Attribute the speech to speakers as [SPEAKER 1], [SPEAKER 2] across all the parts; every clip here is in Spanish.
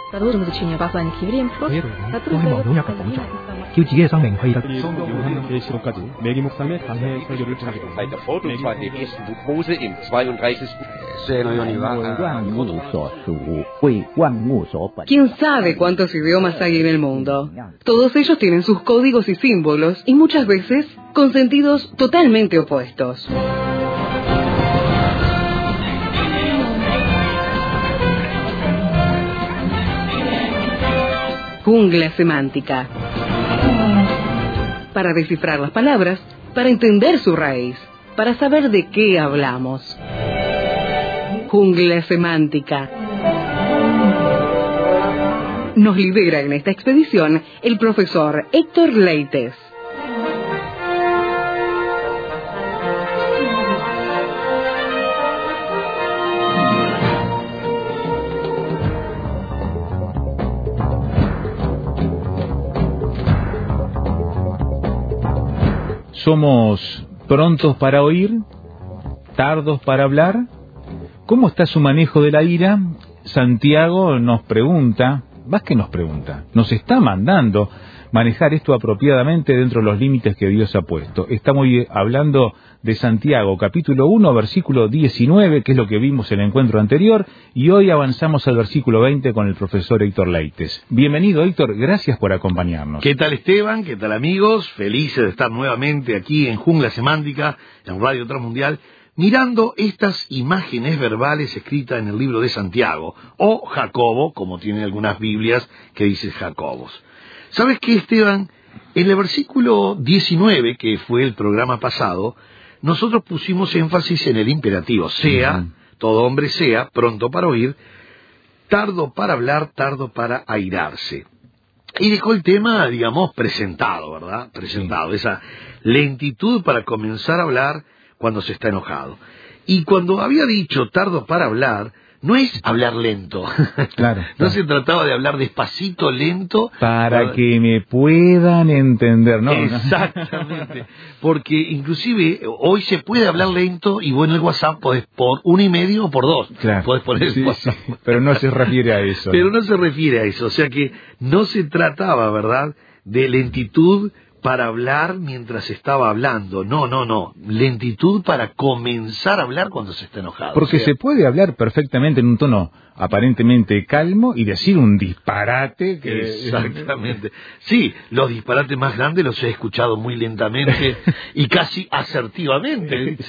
[SPEAKER 1] 在路上的青年把算기브리 프로
[SPEAKER 2] 希望擁有一個講座，叫自己嘅生命可以得。
[SPEAKER 3] 계시록까지 매기 목사님의 강해 설교를 찾고
[SPEAKER 4] Mose im 32.
[SPEAKER 5] ¿Quién sabe cuántos idiomas hay en el mundo? Todos ellos tienen sus códigos y símbolos y muchas veces con sentidos totalmente opuestos. Jungla semántica. Para descifrar las palabras, para entender su raíz, para saber de qué hablamos. Jungla semántica. Nos lidera en esta expedición el profesor Héctor Leites.
[SPEAKER 6] ¿Somos prontos para oír? ¿Tardos para hablar? ¿Cómo está su manejo de la ira? Santiago nos pregunta, más que nos pregunta, nos está mandando manejar esto apropiadamente dentro de los límites que Dios ha puesto. Estamos hablando de Santiago, capítulo 1, versículo 19, que es lo que vimos en el encuentro anterior, y hoy avanzamos al versículo 20 con el profesor Héctor Leites. Bienvenido, Héctor, gracias por acompañarnos.
[SPEAKER 7] ¿Qué tal, Esteban? ¿Qué tal, amigos? Felices de estar nuevamente aquí en Jungla Semántica, en Radio Transmundial, mirando estas imágenes verbales escritas en el libro de Santiago, o Jacobo, como tienen algunas Biblias que dicen Jacobos. ¿Sabes qué, Esteban? En el versículo 19, que fue el programa pasado, nosotros pusimos énfasis en el imperativo, sea, todo hombre sea, pronto para oír, tardo para hablar, tardo para airarse. Y dejó el tema, digamos, presentado, ¿verdad? Presentado, esa lentitud para comenzar a hablar cuando se está enojado. Y cuando había dicho tardo para hablar, no es hablar lento.
[SPEAKER 6] Claro,
[SPEAKER 7] no se trataba de hablar despacito, lento.
[SPEAKER 6] Para que me puedan entender, ¿no?
[SPEAKER 7] Exactamente. Porque inclusive hoy se puede hablar lento y bueno, el WhatsApp podés por 1,5 o por 2.
[SPEAKER 6] Claro.
[SPEAKER 7] Podés poner el WhatsApp.
[SPEAKER 6] Sí, pero no se refiere a eso.
[SPEAKER 7] Pero no se refiere a eso. O sea que no se trataba, ¿verdad?, de lentitud para hablar mientras estaba hablando. No. Lentitud para comenzar a hablar cuando se está enojado.
[SPEAKER 6] Porque se puede hablar perfectamente en un tono aparentemente calmo y decir un disparate que...
[SPEAKER 7] Exactamente. Sí, los disparates más grandes los he escuchado muy lentamente y casi asertivamente.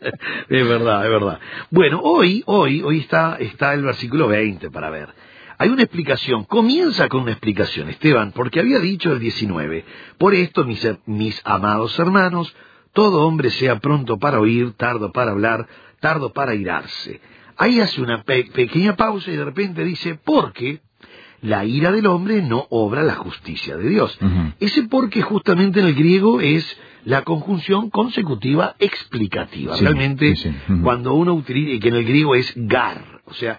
[SPEAKER 7] Es verdad. Bueno, hoy está el versículo 20 para ver. Hay una explicación, comienza con una explicación, Esteban, porque había dicho el 19, por esto, mis amados hermanos, todo hombre sea pronto para oír, tardo para hablar, tardo para airarse. Ahí hace una pequeña pausa y de repente dice, porque la ira del hombre no obra la justicia de Dios. Ese porque justamente en el griego es la conjunción consecutiva explicativa. Sí, realmente, sí. Cuando uno utiliza, y que en el griego es gar, o sea,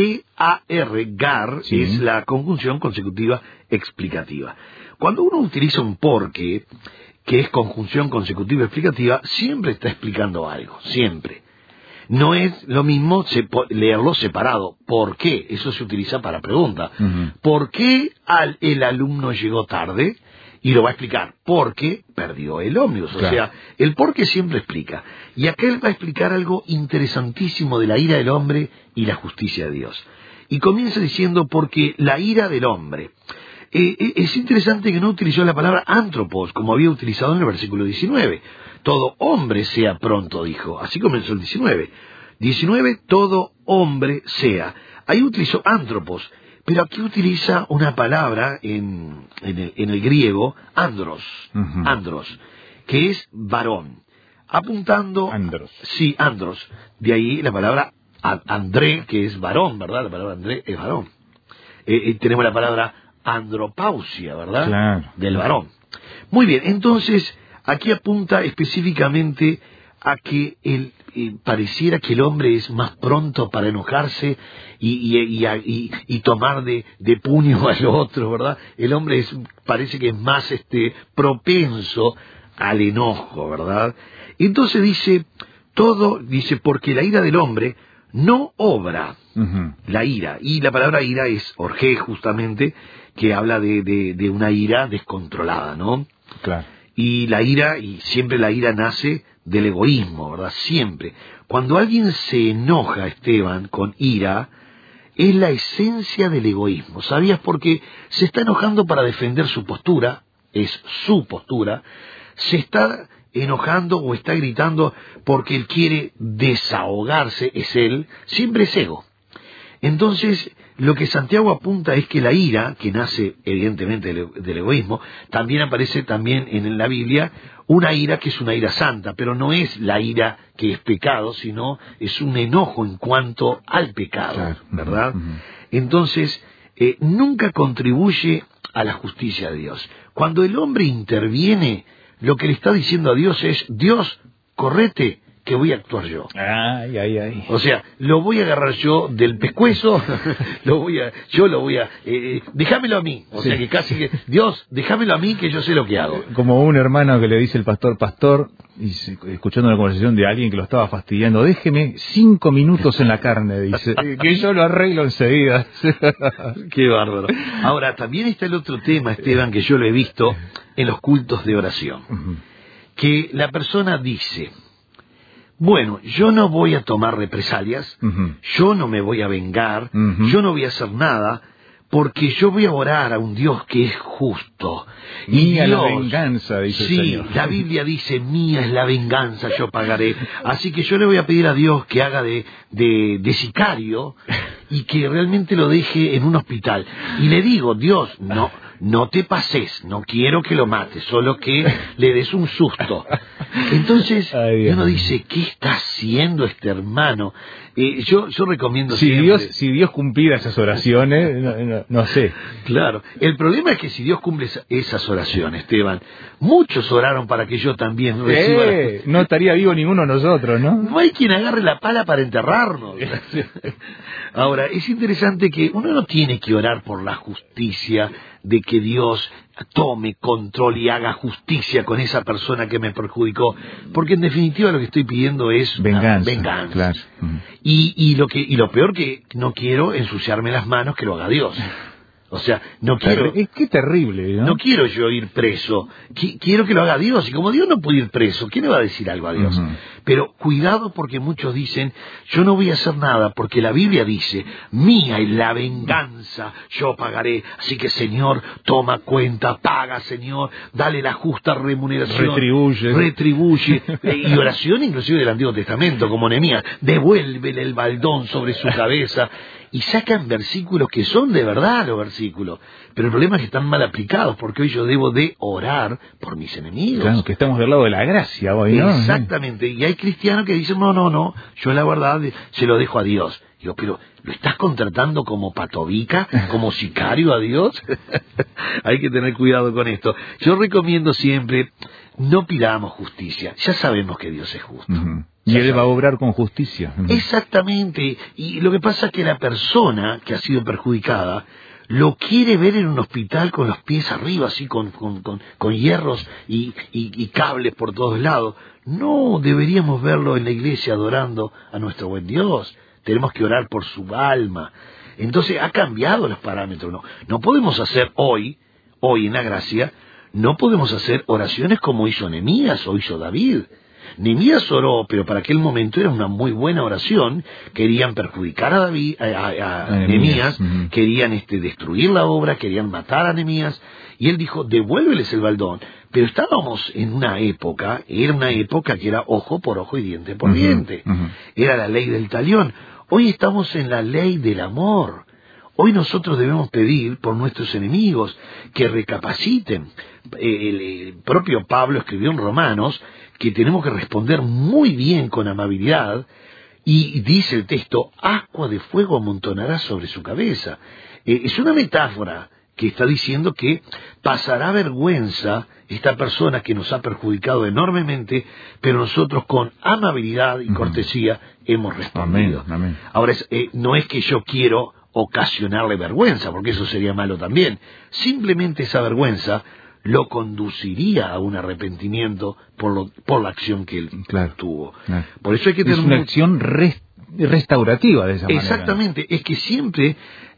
[SPEAKER 7] G-A-R, gar, sí, es la conjunción consecutiva explicativa. Cuando uno utiliza un porque, que es conjunción consecutiva explicativa, siempre está explicando algo, siempre. No es lo mismo leerlo separado. ¿Por qué? Eso se utiliza para pregunta. ¿Por qué el alumno llegó tarde? Y lo va a explicar. Porque perdió el ómnibus. Claro. O sea, el por qué siempre explica. Y acá él va a explicar algo interesantísimo de la ira del hombre y la justicia de Dios. Y comienza diciendo, porque la ira del hombre. Es interesante que no utilizó la palabra antropos, como había utilizado en el versículo 19. Todo hombre sea pronto, dijo. Así comenzó el 19. 19, todo hombre sea. Ahí utilizó antropos. Pero aquí utiliza una palabra en el griego, andros, que es varón, apuntando...
[SPEAKER 6] Andros.
[SPEAKER 7] Sí, andros. De ahí la palabra andré, que es varón, ¿verdad? La palabra andré es varón. Tenemos la palabra andropausia, ¿verdad?
[SPEAKER 6] Claro.
[SPEAKER 7] Del varón. Muy bien, entonces aquí apunta específicamente a que pareciera que el hombre es más pronto para enojarse y tomar de puño al otro, ¿verdad? El hombre parece que es más propenso al enojo, ¿verdad? Entonces dice, porque la ira del hombre no obra. La ira, y la palabra ira es orgé, justamente, que habla de una ira descontrolada, ¿no?
[SPEAKER 6] Claro.
[SPEAKER 7] Y la ira, y siempre la ira nace del egoísmo, ¿verdad? Siempre. Cuando alguien se enoja, Esteban, con ira, es la esencia del egoísmo. ¿Sabías? Porque se está enojando para defender su postura, es su postura, se está enojando o está gritando porque él quiere desahogarse, es él, siempre es ego. Entonces, lo que Santiago apunta es que la ira, que nace evidentemente del egoísmo, también aparece también en la Biblia una ira que es una ira santa, pero no es la ira que es pecado, sino es un enojo en cuanto al pecado, claro, ¿verdad? Entonces, nunca contribuye a la justicia de Dios. Cuando el hombre interviene, lo que le está diciendo a Dios es: Dios, correte, que voy a actuar yo.
[SPEAKER 6] Ay, ay, ay.
[SPEAKER 7] O sea, lo voy a agarrar yo del pescuezo, déjamelo a mí. O sea, que casi que, Dios, déjamelo a mí, que yo sé lo que hago.
[SPEAKER 6] Como un hermano que le dice el pastor, y escuchando una conversación de alguien que lo estaba fastidiando: déjeme 5 minutos en la carne, dice, que yo lo arreglo enseguida.
[SPEAKER 7] Qué bárbaro. Ahora, también está el otro tema, Esteban, que yo lo he visto en los cultos de oración. Que la persona dice: bueno, yo no voy a tomar represalias, yo no me voy a vengar, yo no voy a hacer nada, porque yo voy a orar a un Dios que es justo.
[SPEAKER 6] Mía
[SPEAKER 7] Dios,
[SPEAKER 6] la venganza, dice
[SPEAKER 7] sí,
[SPEAKER 6] el Señor.
[SPEAKER 7] La Biblia dice: mía es la venganza, yo pagaré. Así que yo le voy a pedir a Dios que haga de sicario y que realmente lo deje en un hospital. Y le digo: Dios, no te pases, no quiero que lo mates, solo que le des un susto. Entonces, uno dice: ¿qué está haciendo este hermano? Yo recomiendo siempre...
[SPEAKER 6] Si Dios cumpliera esas oraciones, no sé.
[SPEAKER 7] Claro, el problema es que si Dios cumple esas oraciones, Esteban, muchos oraron para que yo también reciba...
[SPEAKER 6] No estaría vivo ninguno de nosotros, ¿no?
[SPEAKER 7] No hay quien agarre la pala para enterrarnos. Ahora, es interesante que uno no tiene que orar por la justicia, de que Dios tome control y haga justicia con esa persona que me perjudicó, porque en definitiva lo que estoy pidiendo es venganza.
[SPEAKER 6] Claro.
[SPEAKER 7] Y lo peor, que no quiero ensuciarme las manos, que lo haga Dios. O sea, no quiero...
[SPEAKER 6] Qué terrible, ¿no?
[SPEAKER 7] No quiero yo ir preso. Quiero que lo haga Dios. Y como Dios no puede ir preso, ¿quién le va a decir algo a Dios? Pero cuidado, porque muchos dicen: yo no voy a hacer nada, porque la Biblia dice: mía es la venganza, yo pagaré. Así que, Señor, toma cuenta, paga, Señor, dale la justa remuneración. Retribuye. Y oración inclusive del Antiguo Testamento, como Nehemías: devuélvele el baldón sobre su cabeza. Y sacan versículos que son de verdad los versículos, pero el problema es que están mal aplicados, porque hoy yo debo de orar por mis enemigos.
[SPEAKER 6] Claro, que estamos del lado de la gracia hoy, ¿no?
[SPEAKER 7] Exactamente, y hay cristianos que dicen: no, yo la verdad se lo dejo a Dios. Digo: pero ¿lo estás contratando como patobica, como sicario a Dios? Hay que tener cuidado con esto. Yo recomiendo siempre: no pidamos justicia, ya sabemos que Dios es justo.
[SPEAKER 6] Y Él va a obrar con justicia.
[SPEAKER 7] Exactamente. Y lo que pasa es que la persona que ha sido perjudicada lo quiere ver en un hospital con los pies arriba, así con hierros y cables por todos lados. No, deberíamos verlo en la iglesia adorando a nuestro buen Dios. Tenemos que orar por su alma. Entonces ha cambiado los parámetros. No podemos hacer hoy en la gracia, no podemos hacer oraciones como hizo Nehemías o hizo David. Nehemías oró, pero para aquel momento era una muy buena oración. Querían perjudicar a Nehemías, querían destruir la obra, querían matar a Nehemías, y él dijo: devuélveles el baldón. Pero estábamos en una época, era una época que era ojo por ojo y diente por diente. Era la ley del talión. Hoy estamos en la ley del amor. Hoy nosotros debemos pedir por nuestros enemigos que recapaciten. El propio Pablo escribió en Romanos que tenemos que responder muy bien con amabilidad, y dice el texto: ascua de fuego amontonará sobre su cabeza. Es una metáfora que está diciendo que pasará vergüenza esta persona que nos ha perjudicado enormemente, pero nosotros con amabilidad y cortesía hemos respondido.
[SPEAKER 6] Amén.
[SPEAKER 7] Ahora, no es que yo quiero ocasionarle vergüenza, porque eso sería malo también. Simplemente esa vergüenza lo conduciría a un arrepentimiento por la acción que él tuvo.
[SPEAKER 6] Claro.
[SPEAKER 7] Por eso hay que tener
[SPEAKER 6] una acción restaurativa de esa manera.
[SPEAKER 7] Exactamente, es que siempre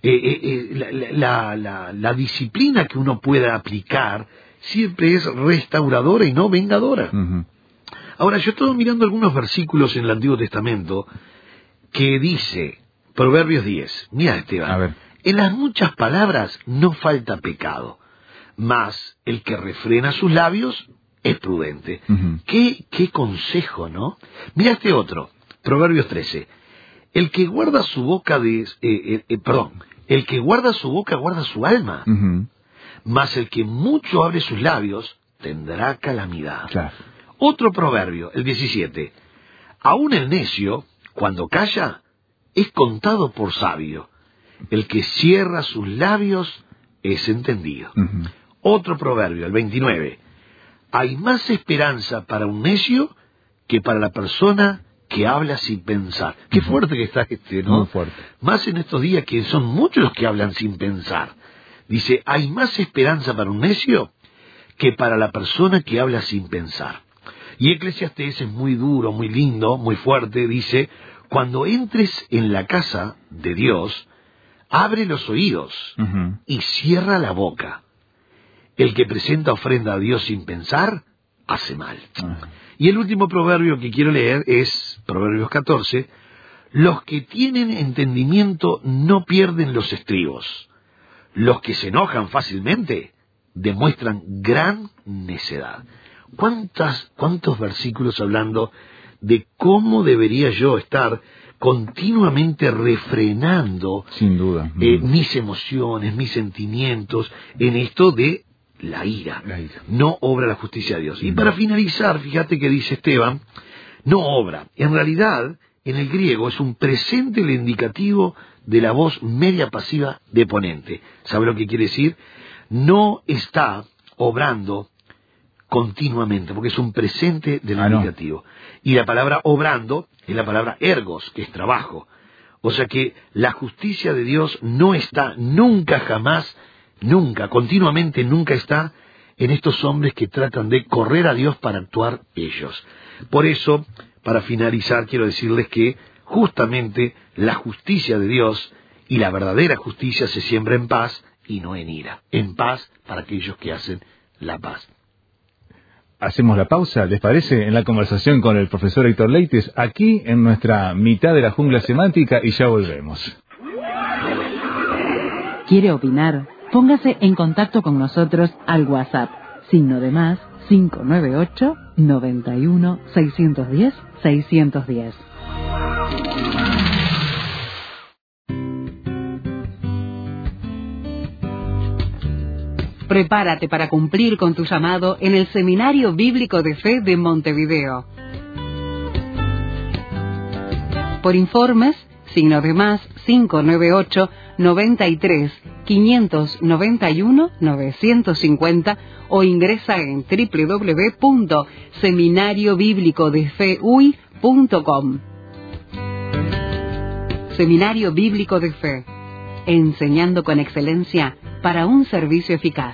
[SPEAKER 7] la disciplina que uno pueda aplicar siempre es restauradora y no vengadora.
[SPEAKER 6] Uh-huh.
[SPEAKER 7] Ahora, yo estoy mirando algunos versículos en el Antiguo Testamento que dice, Proverbios 10, mira Esteban,
[SPEAKER 6] a ver.
[SPEAKER 7] En las muchas palabras no falta pecado, mas el que refrena sus labios es prudente.
[SPEAKER 6] Uh-huh.
[SPEAKER 7] ¿Qué consejo, ¿no? Mira este otro, Proverbios 13. El que guarda su boca el que guarda su boca guarda su alma,
[SPEAKER 6] Uh-huh.
[SPEAKER 7] mas el que mucho abre sus labios tendrá calamidad.
[SPEAKER 6] Claro.
[SPEAKER 7] Otro proverbio, el 17. Aún el necio, cuando calla, es contado por sabio. El que cierra sus labios es entendido.
[SPEAKER 6] Uh-huh.
[SPEAKER 7] Otro proverbio, el 29. Hay más esperanza para un necio que para la persona que habla sin pensar. Qué
[SPEAKER 6] Uh-huh.
[SPEAKER 7] fuerte que está ¿no?
[SPEAKER 6] Muy fuerte.
[SPEAKER 7] Más en estos días que son muchos los que hablan sin pensar. Dice, hay más esperanza para un necio que para la persona que habla sin pensar. Y Eclesiastés es muy duro, muy lindo, muy fuerte. Dice, cuando entres en la casa de Dios, abre los oídos
[SPEAKER 6] Uh-huh.
[SPEAKER 7] y cierra la boca. El que presenta ofrenda a Dios sin pensar, hace mal.
[SPEAKER 6] Uh-huh.
[SPEAKER 7] Y el último proverbio que quiero leer es Proverbios 14. Los que tienen entendimiento no pierden los estribos. Los que se enojan fácilmente demuestran gran necedad. ¿Cuántos versículos hablando de cómo debería yo estar continuamente refrenando
[SPEAKER 6] Sin duda.
[SPEAKER 7] mis emociones, mis sentimientos en esto de la ira?
[SPEAKER 6] La ira.
[SPEAKER 7] No obra la justicia de Dios. Y para finalizar, fíjate que dice Esteban, no obra. En realidad, en el griego es un presente el indicativo de la voz media pasiva de ponente. ¿Sabe lo que quiere decir? No está obrando continuamente, porque es un presente del indicativo. Y la palabra obrando es la palabra ergos, que es trabajo. O sea que la justicia de Dios no está nunca, jamás, nunca, continuamente nunca está en estos hombres que tratan de correr a Dios para actuar ellos. Por eso, para finalizar, quiero decirles que justamente la justicia de Dios y la verdadera justicia se siembra en paz y no en ira. En paz para aquellos que hacen la paz.
[SPEAKER 6] Hacemos la pausa, ¿les parece? En la conversación con el profesor Héctor Leites, aquí en nuestra mitad de la jungla semántica, y ya volvemos.
[SPEAKER 1] ¿Quiere opinar? Póngase en contacto con nosotros al WhatsApp, +, 598 91 610 610.
[SPEAKER 5] Prepárate para cumplir con tu llamado en el Seminario Bíblico de Fe de Montevideo. Por informes, +, 598 93 591 950 o ingresa en www.seminariobiblicodefeuy.com. Seminario Bíblico de Fe, enseñando con excelencia para un servicio eficaz.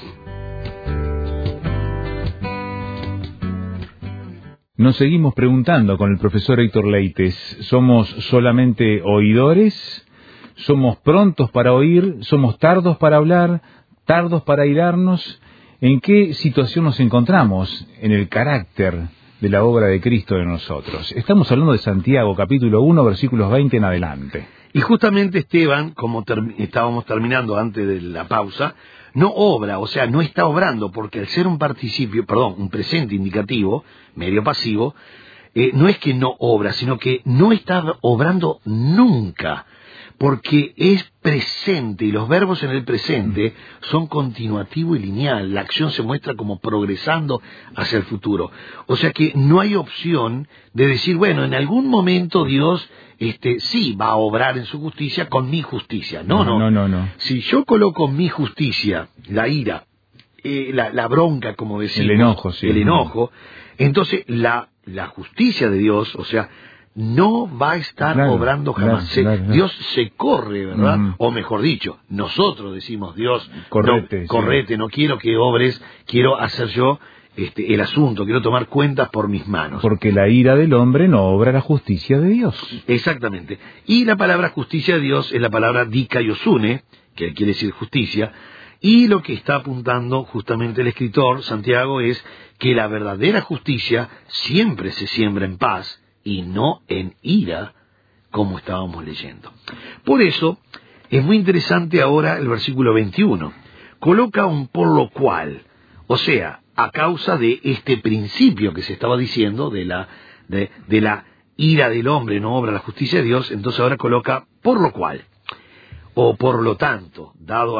[SPEAKER 6] Nos seguimos preguntando con el profesor Héctor Leites, ¿somos solamente oidores? ¿Somos prontos para oír? ¿Somos tardos para hablar? ¿Tardos para irarnos? ¿En qué situación nos encontramos en el carácter de la obra de Cristo en nosotros? Estamos hablando de Santiago, capítulo 1, versículos 20 en adelante.
[SPEAKER 7] Y justamente Esteban, como estábamos terminando antes de la pausa, no obra, o sea, no está obrando, porque al ser un presente indicativo, medio pasivo, no es que no obra, sino que no está obrando nunca, porque es presente, y los verbos en el presente son continuativo y lineal. La acción se muestra como progresando hacia el futuro. O sea que no hay opción de decir, bueno, en algún momento Dios sí va a obrar en su justicia con mi justicia. No. Si yo coloco mi justicia, la ira, la bronca, como decimos,
[SPEAKER 6] el enojo, sí.
[SPEAKER 7] El enojo, entonces la justicia de Dios, o sea, no va a estar obrando jamás.
[SPEAKER 6] Claro.
[SPEAKER 7] Dios se corre, ¿verdad?
[SPEAKER 6] Mm.
[SPEAKER 7] O mejor dicho, nosotros decimos, Dios,
[SPEAKER 6] correte,
[SPEAKER 7] no quiero que obres, quiero hacer yo el asunto, quiero tomar cuentas por mis manos.
[SPEAKER 6] Porque la ira del hombre no obra la justicia de Dios.
[SPEAKER 7] Exactamente. Y la palabra justicia de Dios es la palabra dikaiosune, que quiere decir justicia, y lo que está apuntando justamente el escritor, Santiago, es que la verdadera justicia siempre se siembra en paz y no en ira, como estábamos leyendo. Por eso, es muy interesante ahora el versículo 21. Coloca un por lo cual, o sea, a causa de este principio que se estaba diciendo, de la ira del hombre no obra la justicia de Dios, entonces ahora coloca por lo cual, o por lo tanto, dado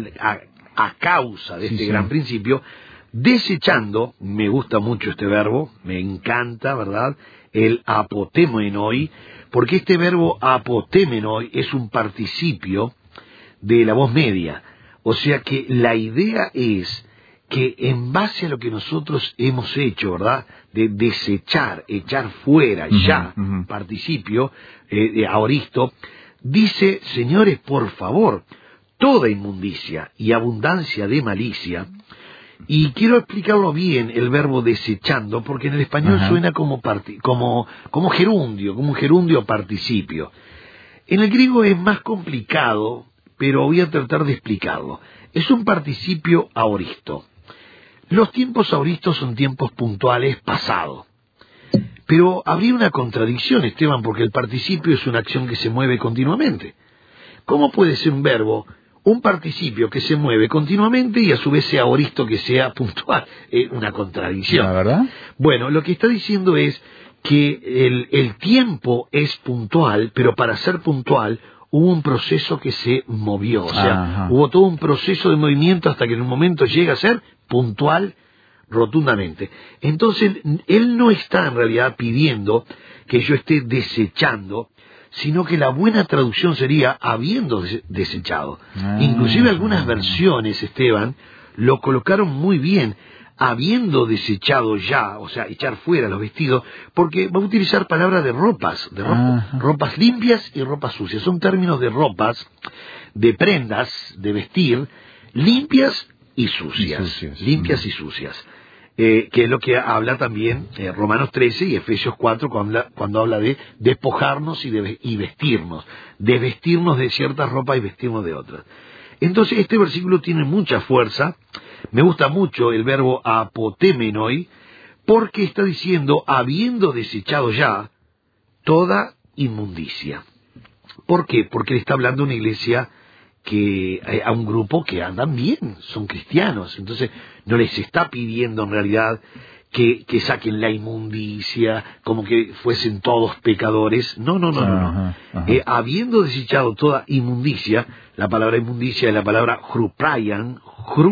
[SPEAKER 7] a causa de este gran principio, desechando, me gusta mucho este verbo, me encanta, ¿verdad?, el apotemenoi, porque este verbo apotemenoi es un participio de la voz media, o sea que la idea es que en base a lo que nosotros hemos hecho, ¿verdad?, de desechar, echar fuera, participio, aoristo, dice, señores, por favor, toda inmundicia y abundancia de malicia. Y quiero explicarlo bien, el verbo desechando, porque en el español suena como gerundio, como un gerundio participio. En el griego es más complicado, pero voy a tratar de explicarlo. Es un participio aoristo. Los tiempos aoristos son tiempos puntuales pasados. Pero habría una contradicción, Esteban, porque el participio es una acción que se mueve continuamente. ¿Cómo puede ser un verbo, un participio que se mueve continuamente y a su vez sea aoristo que sea puntual? Es una contradicción.
[SPEAKER 6] ¿La verdad?
[SPEAKER 7] Bueno, lo que está diciendo es que el tiempo es puntual, pero para ser puntual hubo un proceso que se movió. O sea, hubo todo un proceso de movimiento hasta que en un momento llega a ser puntual rotundamente. Entonces, él no está en realidad pidiendo que yo esté desechando, sino que la buena traducción sería habiendo desechado. Inclusive algunas versiones, Esteban, lo colocaron muy bien, habiendo desechado ya, o sea, echar fuera los vestidos, porque va a utilizar palabras de ropas ropas limpias y ropas sucias. Son términos de ropas, de prendas, de vestir, limpias y sucias. Limpias y sucias. Que es lo que habla también Romanos 13 y Efesios 4 cuando habla de despojarnos y vestirnos, desvestirnos de ciertas ropas y vestirnos de otras. Entonces este versículo tiene mucha fuerza. Me gusta mucho el verbo apotemenoi, porque está diciendo habiendo desechado ya toda inmundicia. ¿Por qué? Porque le está hablando a una iglesia, a un grupo que andan bien, son cristianos. Entonces no les está pidiendo en realidad que saquen la inmundicia, como que fuesen todos pecadores. No. Habiendo desechado toda inmundicia, la palabra inmundicia es la palabra hrupayan,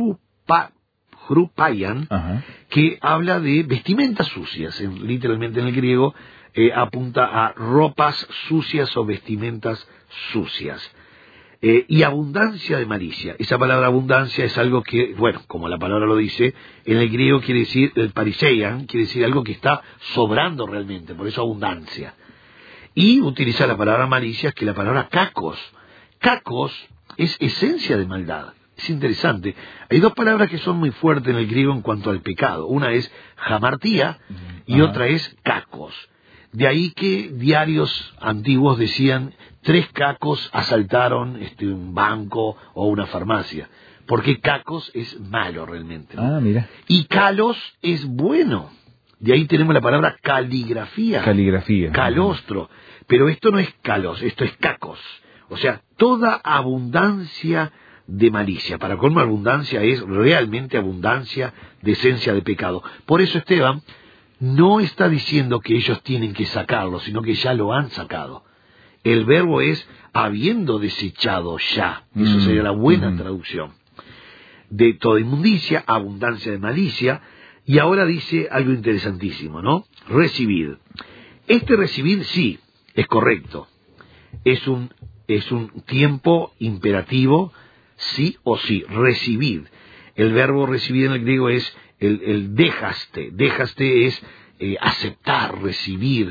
[SPEAKER 7] que habla de vestimentas sucias. Literalmente en el griego apunta a ropas sucias o vestimentas sucias. Y abundancia de malicia. Esa palabra abundancia es algo que, bueno, como la palabra lo dice, en el griego quiere decir, el pariseian, quiere decir algo que está sobrando realmente, por eso abundancia. Y utiliza la palabra malicia, que es la palabra kakos. Kakos es esencia de maldad. Es interesante. Hay dos palabras que son muy fuertes en el griego en cuanto al pecado. Una es hamartía y otra es kakos. De ahí que diarios antiguos decían 3 cacos asaltaron un banco o una farmacia, porque cacos es malo realmente, ¿no?
[SPEAKER 6] Mira.
[SPEAKER 7] Y calos es bueno. De ahí tenemos la palabra caligrafía. Calostro. Pero esto no es calos, esto es cacos. O sea, toda abundancia de malicia. Para colmo, abundancia es realmente abundancia de esencia de pecado. Por eso Esteban no está diciendo que ellos tienen que sacarlo, sino que ya lo han sacado. El verbo es habiendo desechado ya. Eso sería la buena traducción. De toda inmundicia, abundancia de malicia. Y ahora dice algo interesantísimo, ¿no? Recibid. Este recibid sí, es correcto. Es un tiempo imperativo, sí o sí. Recibid. El verbo recibir en el griego es el dejaste. Dejaste es aceptar, recibir.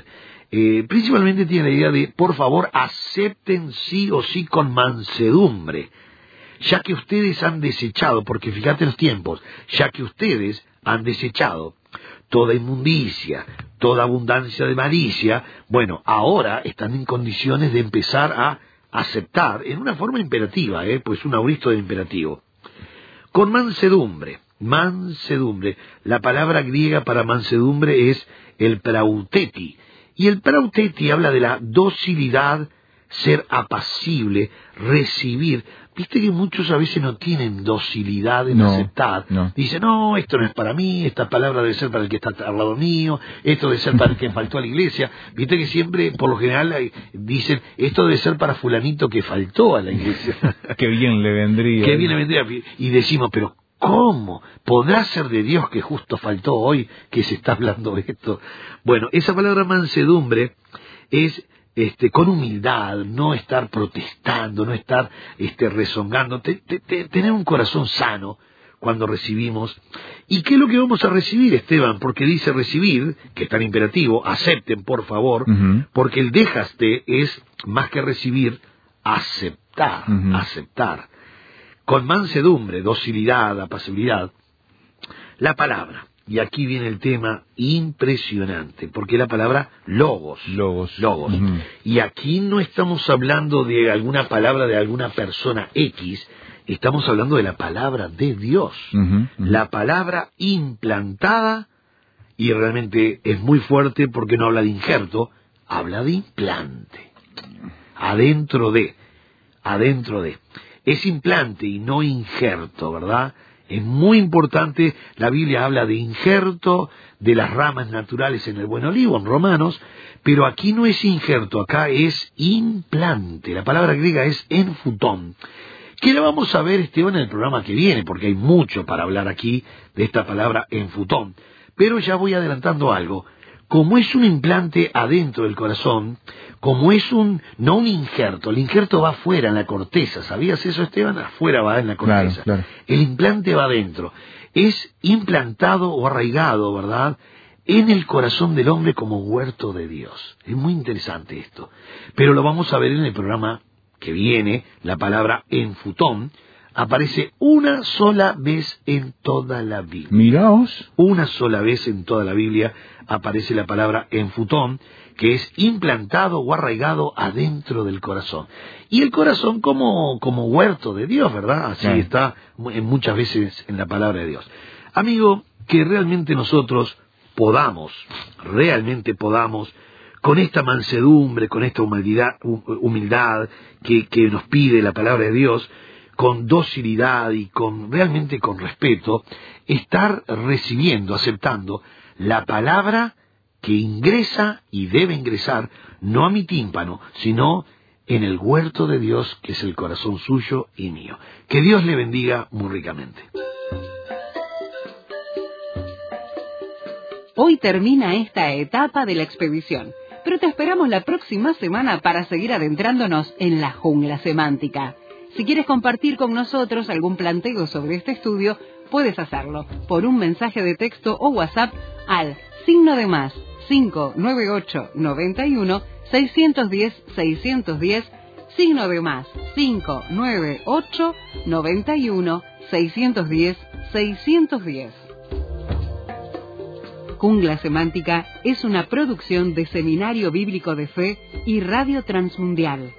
[SPEAKER 7] principalmente tiene la idea de, por favor, acepten sí o sí con mansedumbre, ya que ustedes han desechado, porque fíjate los tiempos, ya que ustedes han desechado toda inmundicia, toda abundancia de malicia, bueno, ahora están en condiciones de empezar a aceptar, en una forma imperativa, pues un auristo de imperativo, con mansedumbre. Mansedumbre, la palabra griega para mansedumbre es el prauteti, y el prauteti habla de la docilidad, ser apacible, recibir. Viste que muchos a veces no tienen docilidad en aceptar. No. Dicen, no, esto no es para mí, esta palabra debe ser para el que está al lado mío, esto debe ser para el que faltó a la iglesia. Viste que siempre, por lo general, dicen, esto debe ser para fulanito que faltó a la iglesia.
[SPEAKER 6] Qué bien le vendría.
[SPEAKER 7] Qué bien le vendría. Y decimos, pero ¿cómo? ¿Podrá ser de Dios que justo faltó hoy que se está hablando de esto? Bueno, esa palabra mansedumbre es con humildad, no estar protestando, no estar rezongando, tener un corazón sano cuando recibimos. ¿Y qué es lo que vamos a recibir, Esteban? Porque dice recibir, que está en imperativo, acepten por favor, porque el déjaste es más que recibir, aceptar, aceptar. Con mansedumbre, docilidad, apacibilidad, la palabra. Y aquí viene el tema impresionante, porque la palabra logos. Y aquí no estamos hablando de alguna palabra de alguna persona X, estamos hablando de la palabra de Dios. La palabra implantada, y realmente es muy fuerte porque no habla de injerto, habla de implante. Adentro de. Es implante y no injerto, ¿verdad? Es muy importante, la Biblia habla de injerto, de las ramas naturales en el buen olivo, en Romanos, pero aquí no es injerto, acá es implante. La palabra griega es enfutón, que la vamos a ver, Esteban, en el programa que viene, porque hay mucho para hablar aquí de esta palabra enfutón. Pero ya voy adelantando algo. Como es un implante adentro del corazón, como es no un injerto, el injerto va afuera en la corteza, ¿sabías eso, Esteban? Afuera va en la corteza. Claro. El implante va adentro. Es implantado o arraigado, ¿verdad?, en el corazón del hombre como huerto de Dios. Es muy interesante esto. Pero lo vamos a ver en el programa que viene. La palabra enfutón aparece una sola vez en toda la Biblia.
[SPEAKER 6] Miraos.
[SPEAKER 7] Una sola vez en toda la Biblia aparece la palabra enfutón, que es implantado o arraigado adentro del corazón. Y el corazón como huerto de Dios, ¿verdad? Así está muchas veces en la palabra de Dios. Amigo, que realmente nosotros podamos, con esta mansedumbre, con esta humildad que nos pide la palabra de Dios, con docilidad y realmente con respeto, estar recibiendo, aceptando la palabra que ingresa y debe ingresar, no a mi tímpano, sino en el huerto de Dios, que es el corazón suyo y mío. Que Dios le bendiga muy ricamente.
[SPEAKER 5] Hoy termina esta etapa de la expedición, pero te esperamos la próxima semana para seguir adentrándonos en la jungla semántica. Si quieres compartir con nosotros algún planteo sobre este estudio, puedes hacerlo por un mensaje de texto o WhatsApp al +, 598 91 610 610, +, 598 91 610 610. Jungla Semántica es una producción de Seminario Bíblico de Fe y Radio Transmundial.